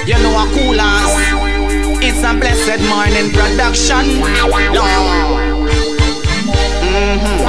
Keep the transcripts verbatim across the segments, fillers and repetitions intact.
You know a coolers. It's a blessed morning production. Lord. Mm-hmm.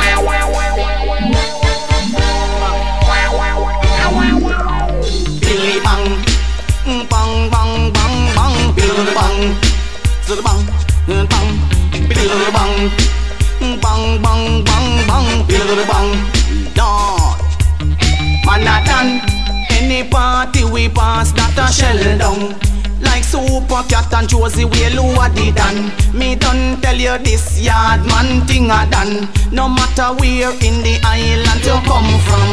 Billy bang, bang bang bang bang, Billy bang, Billy bang, bang, Billy bang, bang bang bang bang, Billy bang. Lord, man a done. Any party we pass that a shell down. Like Super Cat and Josie we lower the dan. Me done tell you this yard man thing a done. No matter where in the island you come from.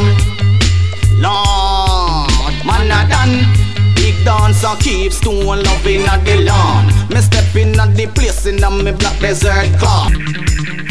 Lord, man a done. Big dancer keep stone loving at the lawn. Me step in at the place in a me black desert car.